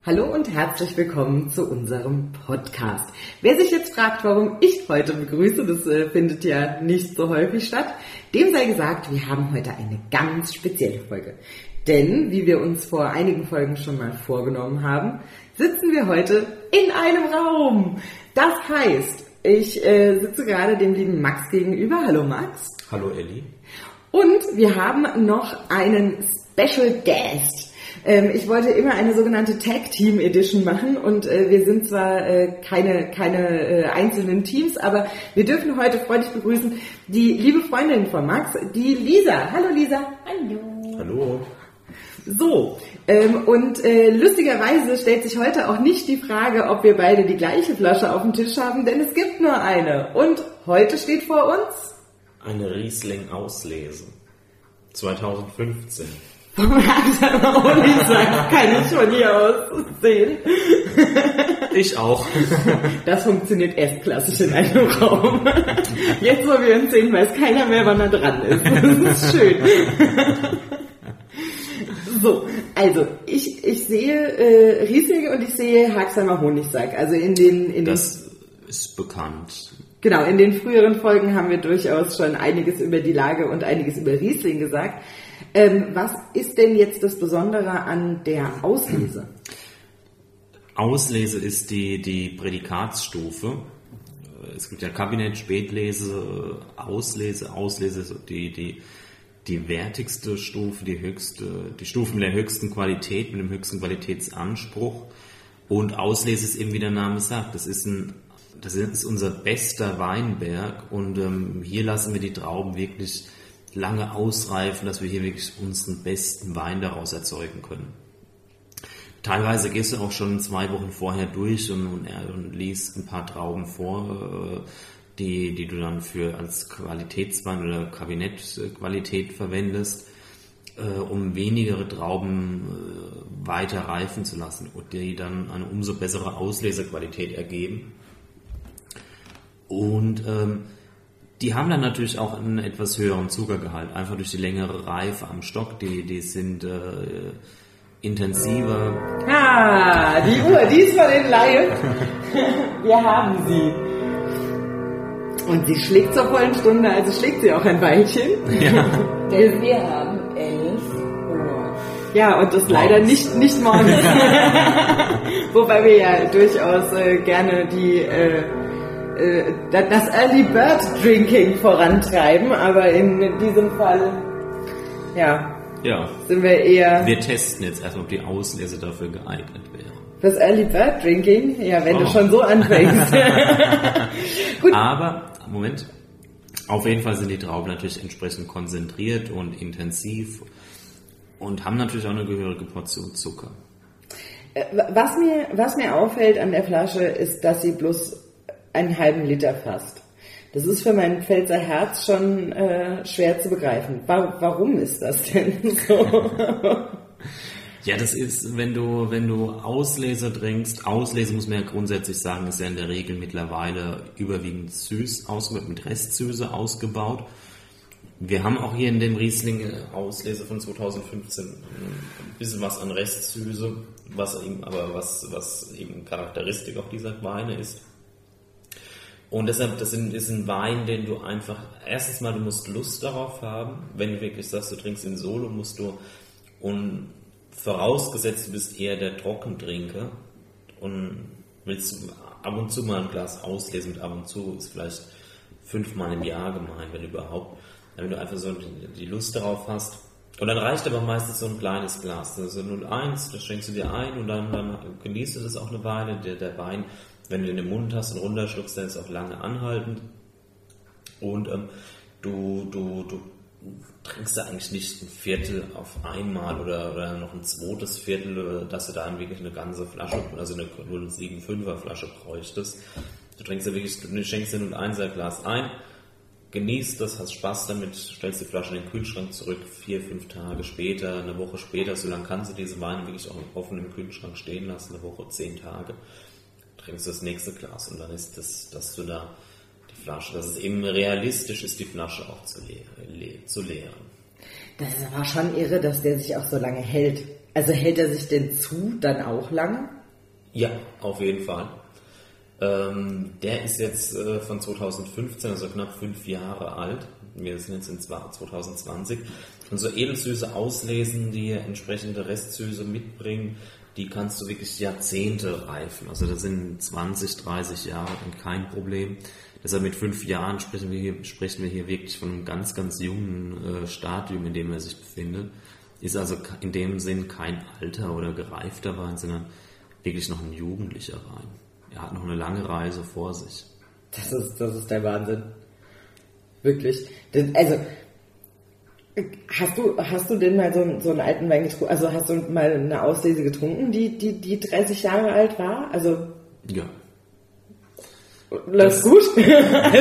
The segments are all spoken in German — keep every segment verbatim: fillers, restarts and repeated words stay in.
Hallo und herzlich willkommen zu unserem Podcast. Wer sich jetzt fragt, warum ich heute begrüße, das äh, findet ja nicht so häufig statt, dem sei gesagt, wir haben heute eine ganz spezielle Folge. Denn, wie wir uns vor einigen Folgen schon mal vorgenommen haben, sitzen wir heute in einem Raum. Das heißt, ich äh, sitze gerade dem lieben Max gegenüber. Hallo Max. Hallo Elli. Und wir haben noch einen Special Guest. Ähm, ich wollte immer eine sogenannte Tag Team Edition machen und äh, wir sind zwar äh, keine, keine äh, einzelnen Teams, aber wir dürfen heute freundlich begrüßen die liebe Freundin von Max, die Lisa. Hallo Lisa. Hallo. Hallo. So, ähm, und äh, lustigerweise stellt sich heute auch nicht die Frage, ob wir beide die gleiche Flasche auf dem Tisch haben, denn es gibt nur eine. Und heute steht vor uns eine Riesling-Auslese. zwanzig fünfzehn. Warum hast du aber auch nicht gesagt, kann ich von hier aus sehen. Ich auch. Das funktioniert erst klassisch in einem Raum. Jetzt, wo wir uns sehen, weiß keiner mehr, wann er dran ist. Das ist schön. So, also ich, ich sehe äh, Riesling und ich sehe Hagsheimer Honigsack. Also in den, in das den, ist bekannt. Genau, in den früheren Folgen haben wir durchaus schon einiges über die Lage und einiges über Riesling gesagt. Ähm, was ist denn jetzt das Besondere an der Auslese? Auslese ist die, die Prädikatsstufe. Es gibt ja Kabinett, Spätlese, Auslese. Auslese ist die, die, die wertigste Stufe, die höchste, die Stufe mit der höchsten Qualität, mit dem höchsten Qualitätsanspruch. Und Auslese ist eben, wie der Name sagt, das ist ein, das ist unser bester Weinberg und ähm, hier lassen wir die Trauben wirklich lange ausreifen, dass wir hier wirklich unseren besten Wein daraus erzeugen können. Teilweise gehst du auch schon zwei Wochen vorher durch und, und, und liest ein paar Trauben vor, die, die du dann für als Qualitätswein oder Kabinettqualität verwendest, um wenigere Trauben weiter reifen zu lassen und die dann eine umso bessere Auslesequalität ergeben. Und ähm, die haben dann natürlich auch einen etwas höheren Zuckergehalt, einfach durch die längere Reife am Stock, die, die sind äh, intensiver. Ah, die Uhr, die ist von den Live. Wir haben sie. Und sie schlägt zur vollen Stunde, also schlägt sie auch ein Weilchen. Ja. Denn wir haben elf Uhr. Ja, und das leider nicht, nicht morgens. Wobei wir ja durchaus äh, gerne die... Äh, das Early Bird Drinking vorantreiben, aber in diesem Fall, ja, ja, sind wir eher... Wir testen jetzt erstmal, ob die Auslese dafür geeignet wäre. Das Early Bird Drinking? Ja, wenn oh. du schon so anfängst. Gut. Aber, Moment, auf jeden Fall sind die Trauben natürlich entsprechend konzentriert und intensiv und haben natürlich auch eine gehörige Portion Zucker. Was mir, was mir auffällt an der Flasche ist, dass sie bloß einen halben Liter fast. Das ist für mein Pfälzer Herz schon äh, schwer zu begreifen. Wa- warum ist das denn so? Ja, das ist, wenn du, wenn du Auslese trinkst, Auslese muss man ja grundsätzlich sagen, ist ja in der Regel mittlerweile überwiegend süß ausgebaut, mit Restsüße ausgebaut. Wir haben auch hier in dem Riesling Auslese von zwanzig fünfzehn ein bisschen was an Restsüße, was eben, aber was, was eben Charakteristik auch dieser Weine ist. Und deshalb, das ist ein Wein, den du einfach, erstens mal, du musst Lust darauf haben, wenn du wirklich sagst, du trinkst in Solo, musst du, und vorausgesetzt, du bist eher der Trockentrinker und willst ab und zu mal ein Glas auslesen, und ab und zu ist vielleicht fünfmal im Jahr gemeint, wenn überhaupt, wenn du einfach so die Lust darauf hast. Und dann reicht aber meistens so ein kleines Glas, also null Komma eins, das schenkst du dir ein und dann, dann genießt du das auch eine Weile, der, der Wein, wenn du den im Mund hast und runterschluckst, dann ist es auch lange anhaltend. Und ähm, du, du, du trinkst da eigentlich nicht ein Viertel auf einmal oder, oder noch ein zweites Viertel, dass du da dann wirklich eine ganze Flasche, also eine null Komma fünfundsiebziger Flasche bräuchtest. Du trinkst da wirklich, du schenkst dir null Komma einser Glas ein, genießt das, hast Spaß damit, stellst die Flasche in den Kühlschrank zurück, vier, fünf Tage später, eine Woche später, so lange kannst du diese Weine wirklich auch offen im Kühlschrank stehen lassen, eine Woche, zehn Tage. Trinkst das nächste Glas und dann ist das, dass du da die Flasche, dass es eben realistisch ist, die Flasche auch zu, leer, le, zu leeren. Das ist aber schon irre, dass der sich auch so lange hält. Also hält er sich denn zu dann auch lange? Ja, auf jeden Fall. Ähm, der ist jetzt äh, von zweitausendfünfzehn, also knapp fünf Jahre alt. Wir sind jetzt in zwanzig zwanzig. Und so Edelsüße auslesen, die entsprechende Restsüße mitbringen, die kannst du wirklich Jahrzehnte reifen. Also das sind zwanzig, dreißig Jahre und kein Problem. Deshalb mit fünf Jahren sprechen wir hier, sprechen wir hier wirklich von einem ganz, ganz jungen äh, Stadium, in dem er sich befindet. Ist also in dem Sinn kein alter oder gereifter Wein, sondern wirklich noch ein jugendlicher Wein. Er hat noch eine lange Reise vor sich. Das ist, das ist der Wahnsinn. Wirklich. Das, also, hast du, hast du denn mal so, so einen alten Wein getrunken? Also hast du mal eine Auslese getrunken, die, die, die dreißig Jahre alt war? Also. Ja. Läuft gut? ja.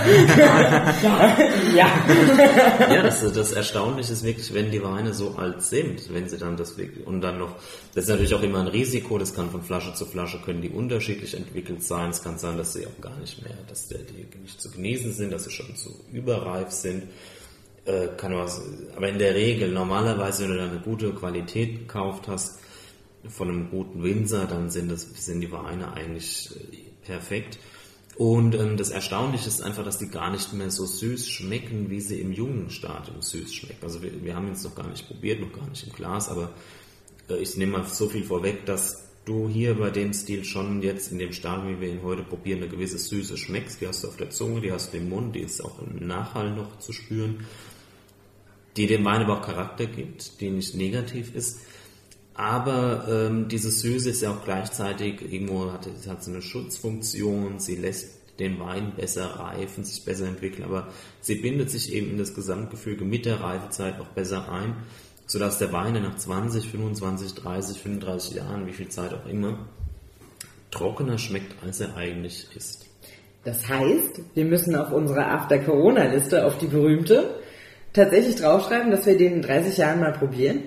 Ja, das, das Erstaunliche ist wirklich, wenn die Weine so alt sind, wenn sie dann das wirklich, und dann noch, das ist natürlich auch immer ein Risiko, das kann von Flasche zu Flasche, können die unterschiedlich entwickelt sein, es kann sein, dass sie auch gar nicht mehr, dass die nicht zu genießen sind, dass sie schon zu überreif sind, äh, kann was, aber in der Regel, normalerweise, wenn du dann eine gute Qualität gekauft hast, von einem guten Winzer, dann sind das, sind die Weine eigentlich perfekt. Und ähm, das Erstaunliche ist einfach, dass die gar nicht mehr so süß schmecken, wie sie im jungen Stadium süß schmecken. Also wir, wir haben jetzt noch gar nicht probiert, noch gar nicht im Glas, aber äh, ich nehme mal so viel vorweg, dass du hier bei dem Stil schon jetzt in dem Stadium, wie wir ihn heute probieren, eine gewisse Süße schmeckst. Die hast du auf der Zunge, die hast du im Mund, die ist auch im Nachhall noch zu spüren, die dem Wein aber auch Charakter gibt, die nicht negativ ist. Aber ähm, diese Süße ist ja auch gleichzeitig, irgendwo hat, hat sie eine Schutzfunktion, sie lässt den Wein besser reifen, sich besser entwickeln, aber sie bindet sich eben in das Gesamtgefüge mit der Reifezeit auch besser ein, sodass der Wein nach zwanzig, fünfundzwanzig, dreißig, fünfunddreißig Jahren, wie viel Zeit auch immer, trockener schmeckt, als er eigentlich ist. Das heißt, wir müssen auf unsere After-Corona-Liste, auf die berühmte, tatsächlich draufschreiben, dass wir den in dreißig Jahren mal probieren.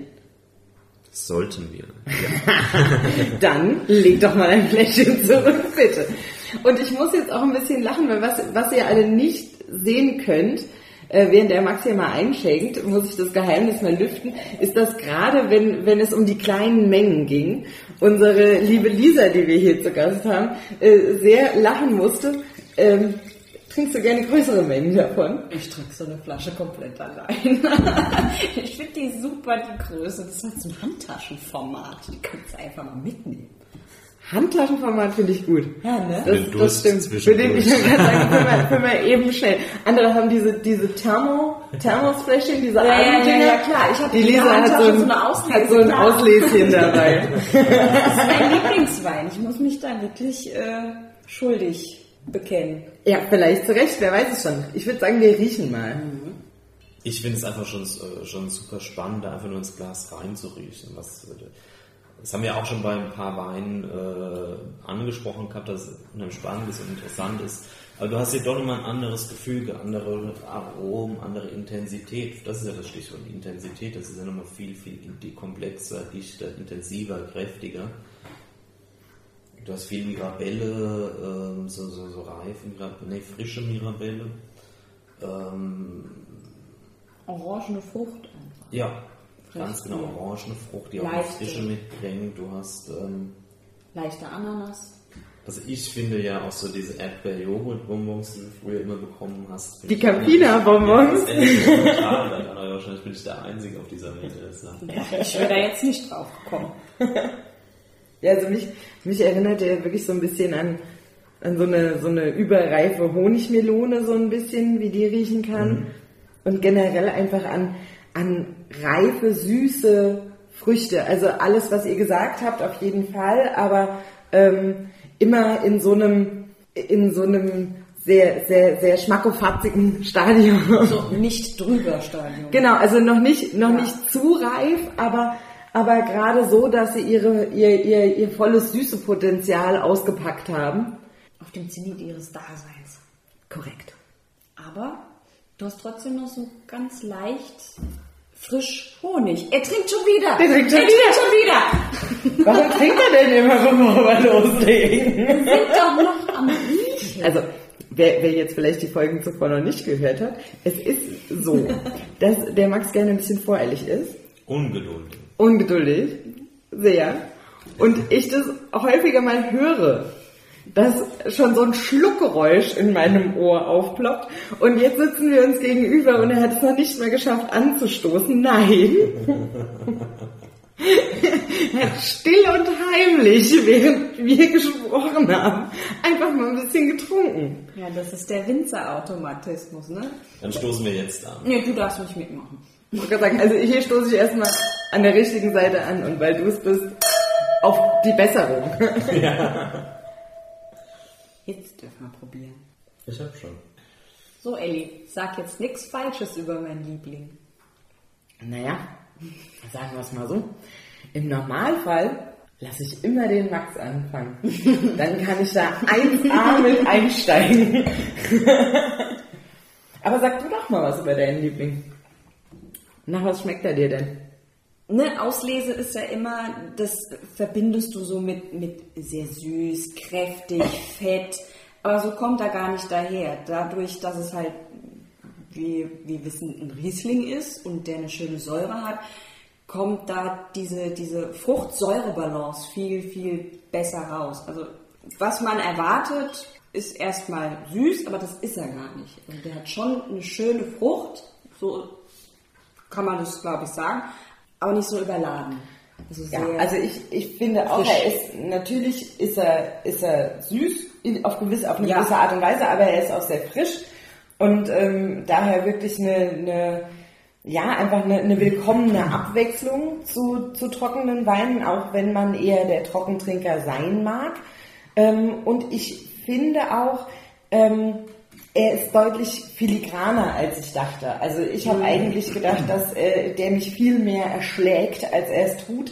Sollten wir. Ja. Dann leg doch mal ein Fläschchen zurück, bitte. Und ich muss jetzt auch ein bisschen lachen, weil was, was ihr alle nicht sehen könnt, äh, während der Max hier mal einschenkt, muss ich das Geheimnis mal lüften, ist, dass gerade, wenn, wenn es um die kleinen Mengen ging, unsere liebe Lisa, die wir hier zu Gast haben, äh, sehr lachen musste. Ähm, Trinkst du gerne größere Mengen davon? Ich trinke so eine Flasche komplett allein. Ich finde die super, die Größe. Das ist halt so ein Handtaschenformat. Die kannst du einfach mal mitnehmen. Handtaschenformat finde ich gut. Ja, ne? Das, das stimmt. Für den ich kann sagen, für mal, für mal eben schnell. Andere haben diese, diese Thermo, Thermosfläschchen, diese ja, Algendinger. Ja, ja, klar. Ich habe die Lisa hat so ein, so hat so ein Ausläschen dabei. Das ist mein Lieblingswein. Ich muss mich da wirklich äh, schuldig bekennen. Ja, vielleicht zu Recht, wer weiß es schon. Ich würde sagen, wir riechen mal. Ich finde es einfach schon, schon super spannend, da einfach nur ins Glas reinzuriechen. Was, das haben wir auch schon bei ein paar Weinen äh, angesprochen gehabt, dass es unheimlich spannend ist und interessant ist. Aber du hast hier doch nochmal ein anderes Gefüge, andere Aromen, andere Intensität. Das ist ja das Stichwort, die Intensität. Das ist ja nochmal viel, viel komplexer, dichter, intensiver, kräftiger. Du hast viel Mirabelle, ähm, so, so, so reife Mirabelle, nee, frische Mirabelle. Ähm, Orangene Frucht einfach. Ja, Frisch, ganz genau, ja. Orangene Frucht, die auch eine Frische mitbringt. Du hast ähm, leichte Ananas. Also ich finde ja auch so diese Erdbeer-Joghurt-Bonbons, die du früher immer bekommen hast. Die Campina-Bonbons. Ja, wahrscheinlich bin ich der Einzige auf dieser Welt, der das sagt. Ich wäre da jetzt nicht drauf gekommen. Ja, also mich, mich erinnert er wirklich so ein bisschen an, an so eine, so eine überreife Honigmelone, so ein bisschen, wie die riechen kann. Mhm. Und generell einfach an, an reife, süße Früchte. Also alles, was ihr gesagt habt, auf jeden Fall, aber ähm, immer in so einem, in so einem sehr, sehr, sehr schmackofatzigen Stadium. So nicht drüber Stadium. Genau, also noch nicht, noch ja. nicht zu reif, aber aber gerade so, dass sie ihre, ihr, ihr, ihr volles Süßepotenzial ausgepackt haben. Auf dem Zenit ihres Daseins. Korrekt. Aber du hast trotzdem noch so ganz leicht frisch Honig. Er trinkt schon wieder. Der trinkt schon er trinkt schon wieder. Warum trinkt er denn immer, bevor wir loslegen? Wir sind doch noch am Riechen. Also, wer, wer jetzt vielleicht die Folgen zuvor noch nicht gehört hat, es ist so, dass der Max gerne ein bisschen voreilig ist. Ungeduldig. Ungeduldig. sehr und ich das häufiger mal höre, dass schon so ein Schluckgeräusch in meinem Ohr aufploppt und jetzt sitzen wir uns gegenüber und er hat es noch nicht mehr geschafft anzustoßen. Nein. Er hat still und heimlich, während wir gesprochen haben, einfach mal ein bisschen getrunken. Ja, das ist der Winzerautomatismus, ne? Dann stoßen wir jetzt an. Nee, du darfst nicht mitmachen. Ich wollte gerade sagen, also hier stoße ich erstmal an der richtigen Seite an und weil du es bist, auf die Besserung. Ja. Jetzt dürfen wir probieren. Ich hab schon. So, Elli, sag jetzt nichts Falsches über meinen Liebling. Naja, sagen wir es mal so. Im Normalfall lasse ich immer den Max anfangen. Dann kann ich da eins A mit einsteigen. Aber sag du doch mal was über deinen Liebling. Nach was schmeckt er dir denn? Ne, Auslese ist ja immer, das verbindest du so mit, mit sehr süß, kräftig, fett, aber so kommt er gar nicht daher. Dadurch, dass es halt, wie wir wissen, ein Riesling ist und der eine schöne Säure hat, kommt da diese, diese Frucht-Säure-Balance viel, viel besser raus. Also was man erwartet, ist erstmal süß, aber das ist er gar nicht. Also der hat schon eine schöne Frucht, so kann man das, glaube ich, sagen. Aber nicht so überladen. Also, ja, also ich, ich finde auch, er ist, natürlich ist er, ist er süß, in, auf, gewisse, auf eine ja. gewisse Art und Weise, aber er ist auch sehr frisch und ähm, daher wirklich eine, eine, ja, einfach eine, eine willkommene Abwechslung zu, zu trockenen Weinen, auch wenn man eher der Trockentrinker sein mag. Ähm, und ich finde auch, ähm, er ist deutlich filigraner, als ich dachte. Also ich habe eigentlich gedacht, dass äh, der mich viel mehr erschlägt, als er es tut.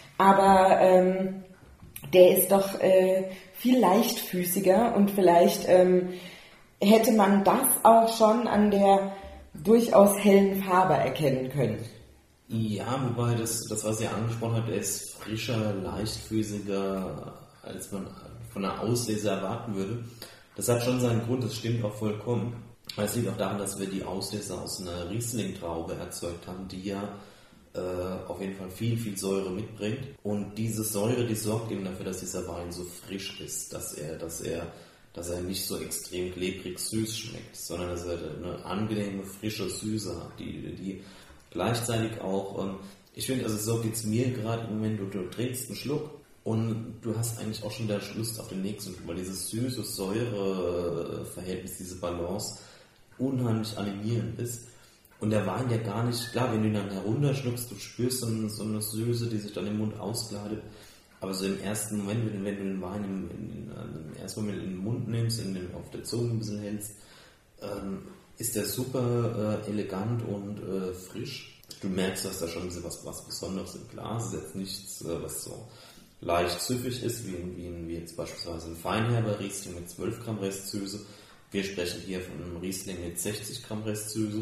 Aber ähm, der ist doch äh, viel leichtfüßiger und vielleicht ähm, hätte man das auch schon an der durchaus hellen Farbe erkennen können. Ja, wobei das, das was ihr angesprochen habt, er ist frischer, leichtfüßiger, als man von einer Auslese erwarten würde. Das hat schon seinen Grund, das stimmt auch vollkommen. Es liegt auch daran, dass wir die Auslese aus einer Riesling-Traube erzeugt haben, die ja äh, auf jeden Fall viel, viel Säure mitbringt. Und diese Säure, die sorgt eben dafür, dass dieser Wein so frisch ist, dass er, dass er, dass er nicht so extrem klebrig süß schmeckt, sondern dass er eine angenehme, frische Süße hat, die, die gleichzeitig auch, ähm, ich finde, also so geht es mir gerade im Moment, du, du trinkst einen Schluck, und du hast eigentlich auch schon wieder Lust auf den nächsten, weil dieses süße Säure-Verhältnis, diese Balance unheimlich animierend ist. Und der Wein ja gar nicht, klar, wenn du ihn dann herunterschluckst, du spürst so eine, so eine Süße, die sich dann im Mund auskleidet. Aber so im ersten Moment, wenn, wenn du den Wein im, in, in, im ersten Moment in den Mund nimmst, in den, auf der Zunge ein bisschen hältst, ähm, ist der super äh, elegant und äh, frisch. Du merkst, dass da schon ein bisschen was, was Besonderes im Glas ist, jetzt nichts, äh, was so leicht süffig ist, wie, wie, wie jetzt beispielsweise ein Feinherber Riesling mit zwölf Gramm Restsüße. Wir sprechen hier von einem Riesling mit sechzig Gramm Restsüße.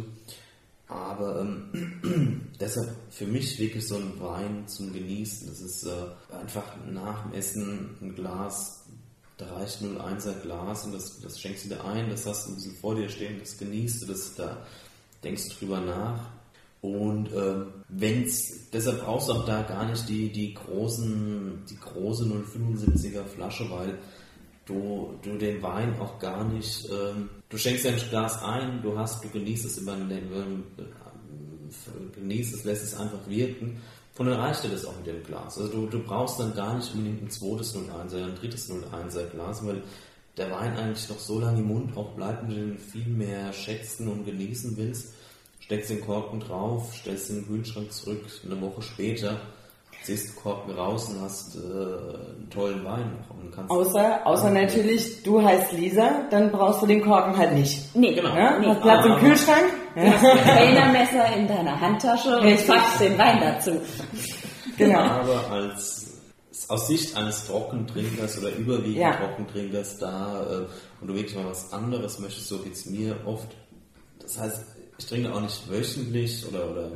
Aber ähm, deshalb für mich wirklich so ein Wein zum Genießen. Das ist äh, einfach nach dem Essen ein Glas, da reicht null Komma eins Glas und das, das schenkst du dir ein, das hast du ein bisschen vor dir stehen, das genießt du, das, da denkst du drüber nach. Und ähm, wenn's, deshalb brauchst du auch da gar nicht die, die großen, die große null Komma fünfundsiebziger Flasche, weil du, du den Wein auch gar nicht, ähm, du schenkst ja ein Glas ein, du hast, du genießt es über den, äh, genießt es, lässt es einfach wirken und dann reicht dir das auch mit dem Glas. Also du, du brauchst dann gar nicht unbedingt ein zweites null Komma eins, ein drittes null Komma eins Glas, weil der Wein eigentlich noch so lange im Mund auch bleibt und du den viel mehr schätzen und genießen willst. Steckst den Korken drauf, stellst den Kühlschrank zurück, eine Woche später ziehst den Korken raus und hast äh, einen tollen Wein noch. Und kannst außer außer natürlich, du heißt Lisa, dann brauchst du den Korken halt nicht. Nee, genau. Ja? Nee. Hast Platz im Kühlschrank. Du hast ein Kellnermesser in deiner Handtasche und packst den Wein dazu. Genau. Aber als aus Sicht eines Trockentrinkers oder überwiegend ja. Trockentrinkers da äh, und du wirklich mal was anderes möchtest, so geht es mir oft. Das heißt, ich trinke auch nicht wöchentlich oder, oder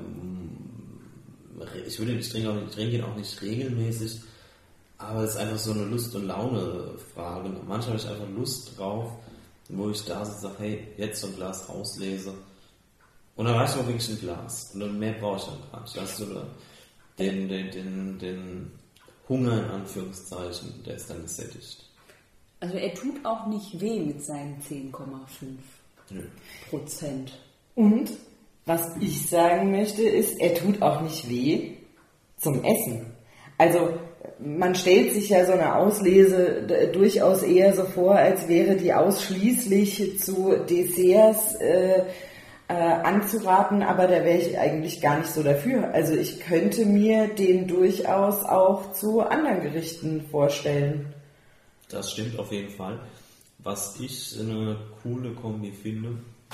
ich würde nicht trinken, ich trinke ihn auch nicht regelmäßig, aber es ist einfach so eine Lust- und Laune-Frage. Manchmal habe ich einfach Lust drauf, wo ich da so sage, hey, jetzt so ein Glas auslese und dann reicht auch wirklich ein Glas und dann mehr brauche ich dann gar nicht. Da hast du den, den, den, den Hunger in Anführungszeichen, der ist dann gesättigt. Also er tut auch nicht weh mit seinen zehn Komma fünf Prozent. Und was ich sagen möchte, ist, er tut auch nicht weh zum Essen. Also man stellt sich ja so eine Auslese d- durchaus eher so vor, als wäre die ausschließlich zu Desserts äh, äh, anzuraten, aber da wäre ich eigentlich gar nicht so dafür. Also ich könnte mir den durchaus auch zu anderen Gerichten vorstellen. Das stimmt auf jeden Fall. Was ich eine coole Kombi finde,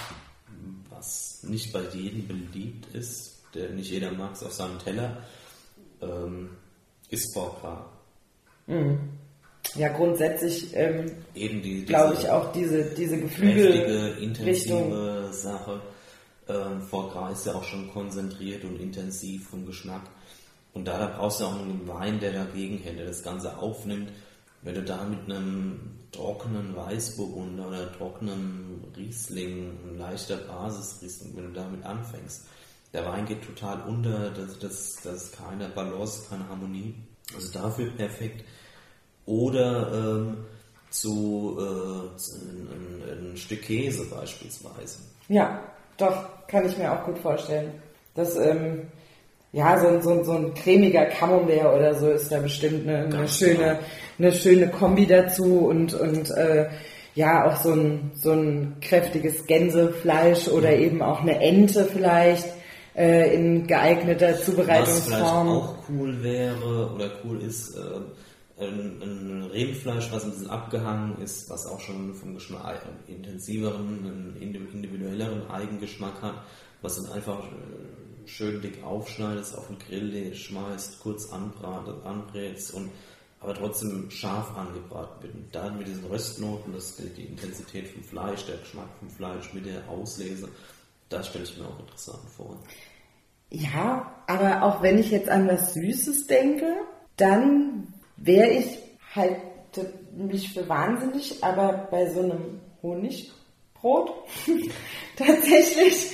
was nicht bei jedem beliebt ist, der nicht jeder mag es auf seinem Teller, ähm, ist Foie Gras. Mhm. Ja, grundsätzlich ähm, Eben die, glaube ich auch diese, diese kräftige, Geflügel intensive Richtung. Sache. Ähm, Foie Gras ist ja auch schon konzentriert und intensiv vom Geschmack. Und da, da brauchst du auch einen Wein, der dagegen hält, der das Ganze aufnimmt. Wenn du da mit einem trockenen Weißburgunder oder trockenen Riesling, ein leichter Basisriesling, wenn du damit anfängst, der Wein geht total unter, das, das, das ist keine Balance, keine Harmonie. Also dafür perfekt. Oder ähm, zu, äh, zu ein, ein Stück Käse beispielsweise. Ja, doch, kann ich mir auch gut vorstellen. Das, ähm, ja, so, so, so ein cremiger Camembert oder so ist da bestimmt eine, eine schöne, eine schöne Kombi dazu und, und äh, ja, auch so ein, so ein kräftiges Gänsefleisch oder eben auch eine Ente vielleicht äh, in geeigneter Zubereitungsform. Was vielleicht auch cool wäre oder cool ist, äh, ein, ein Rindfleisch, was ein bisschen abgehangen ist, was auch schon vom Geschmack einen intensiveren, einen individuelleren Eigengeschmack hat, was dann einfach äh, schön dick aufschneidest, auf den Grill schmeißt, kurz anbratet, anbrätst und aber trotzdem scharf angebraten wird. Und dann mit diesen Röstnoten, das die Intensität vom Fleisch, der Geschmack vom Fleisch mit der Auslese, das stelle ich mir auch interessant vor. Ja, aber auch wenn ich jetzt an was Süßes denke, dann wäre ich halt mich für wahnsinnig, aber bei so einem Honigbrot tatsächlich,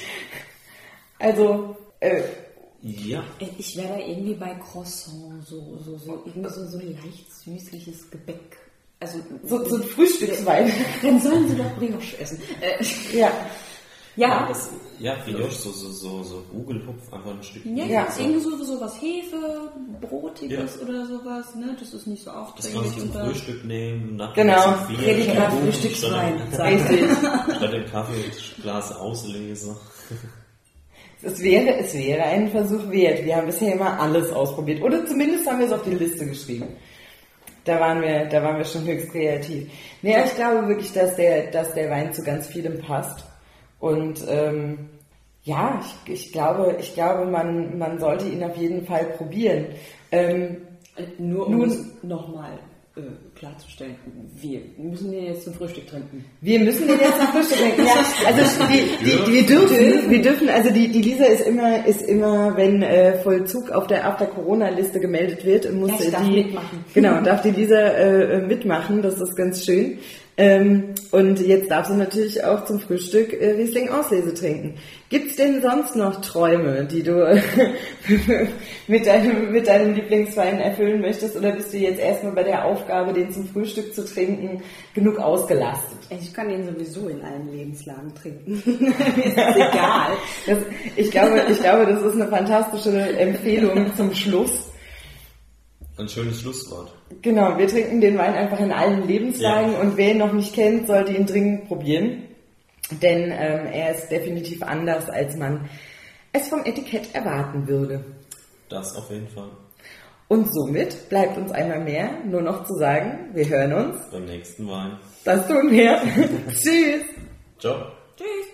also äh, ja. Ich wäre da irgendwie bei Croissant, so, so, so, irgendwie so, so leicht süßliches Gebäck. Also so, so ein Frühstückswein. Dann sollen sie doch Brioche essen. Äh, ja. Ja, Ja, das, ja, Brioche, so, so, so, so Gugelhupf, einfach ein Stück. ja, Ja. ja. Irgendwie so, so was Hefe, Brotiges Ja. oder sowas, ne? Das ist nicht so Das aufdringlich. kann man zum und da- Frühstück nehmen. Nach Genau. dem Bier, Prediger statt- Frühstückswein. statt- Richtig. Statt dem Kaffee, Glas auslese. Es wäre, es wäre ein Versuch wert. Wir haben bisher immer alles ausprobiert. Oder zumindest haben wir es auf die Liste geschrieben. Da waren wir, da waren wir schon höchst kreativ. Nee, ich glaube wirklich, dass der, dass der Wein zu ganz vielem passt. Und ähm, ja, ich, ich glaube, ich glaube, man, man sollte ihn auf jeden Fall probieren. Ähm, Äh, Nur um Nun- es nochmal äh, klarzustellen, wir müssen den jetzt zum Frühstück trinken. Wir müssen den jetzt zum Frühstück trinken. Ja, also die, die, die, wir dürfen, wir dürfen, also die, die Lisa ist immer, ist immer, wenn äh, Vollzug auf der After-Corona-Liste gemeldet wird, muss Ja, ich darf die, mitmachen. genau, darf die Lisa äh, mitmachen, das ist ganz schön. Ähm, und jetzt darf sie natürlich auch zum Frühstück äh, Riesling Auslese trinken. Gibt's denn sonst noch Träume, die du äh, mit deinem, mit deinem Lieblingswein erfüllen möchtest? Oder bist du jetzt erstmal bei der Aufgabe, den zum Frühstück zu trinken, genug ausgelastet? Ich kann den sowieso in allen Lebenslagen trinken. Mir ist das egal. Das, ich glaube, ich glaube, das ist eine fantastische Empfehlung zum Schluss. Ein schönes Schlusswort. Genau, wir trinken den Wein einfach in allen Lebenslagen Ja. und wer ihn noch nicht kennt, sollte ihn dringend probieren. Denn ähm, er ist definitiv anders, als man es vom Etikett erwarten würde. Das auf jeden Fall. Und somit bleibt uns einmal mehr nur noch zu sagen, wir hören uns. Beim nächsten Wein. Das tun wir. Tschüss. Ciao. Tschüss.